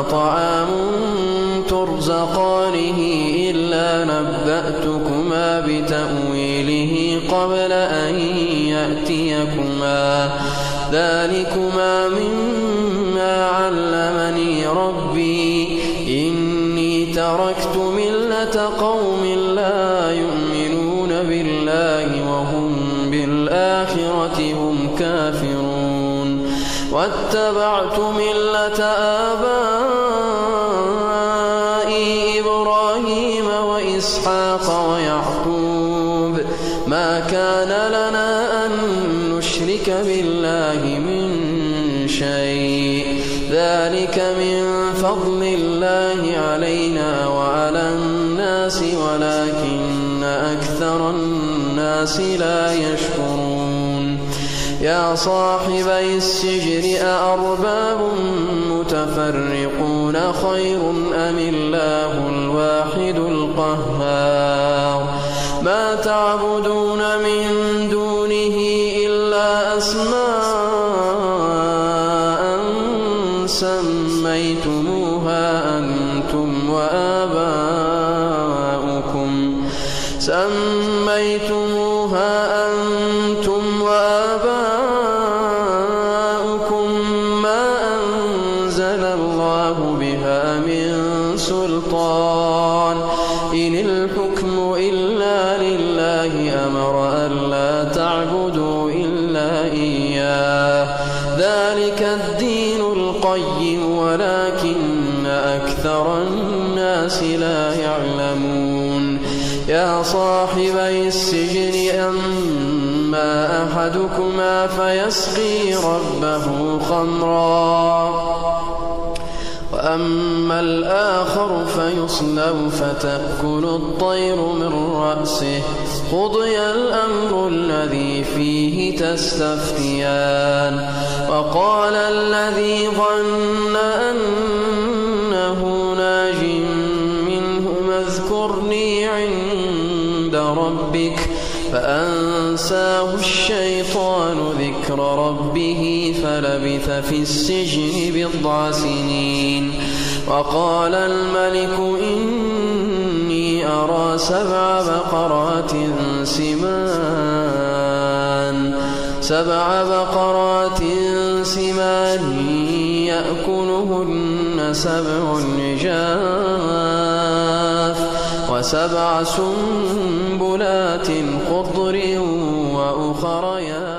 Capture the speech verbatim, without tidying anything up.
طعام ترزقانه إلا نبأتكما بتأويله قبل أن يأتيكما ذلكما مما علمني ربي إني تركت ملة قوم لا يؤمنون بالله وهم بالآخرة هم كافرون واتبعت ملة آبائي إبراهيم وإسحاق ويعقوب ما كان لنا أن نشرك بالله من شيء ذلك من فضل الله علينا وعلى الناس ولكن أكثر الناس لا يشكرون يا صاحبي السجن أأرباب متفرقون خير أم الله الواحد القهار ما تعبدون من دونه إلا أسماء سميتموها أنتم وآباؤكم سميتموها أنتم وآباؤكم ما أنزل الله بها من سلطان إن الحكم إلا لله أمر ألا تعبدوا إلا إياه ذلك الدين القيم ولكن أكثر الناس لا يعلمون يا صاحبي السجن أما أحدكما فيسقي ربه خمرا وأما الآخر فيصلب فتأكل الطير من رأسه قضي الأمر الذي فيه تستفتيان وقال الذي ظن أنه ناج منهما اذكرني عند ربك فأنساه الشيطان ذكر ربه فلبث في السجن بضع سنين وقال الملك إني أرى سبع بقرات سمان سبع بقرات سمان يأكلهن سبع عجاف وسبع سنبلات خضر وأخر يابسات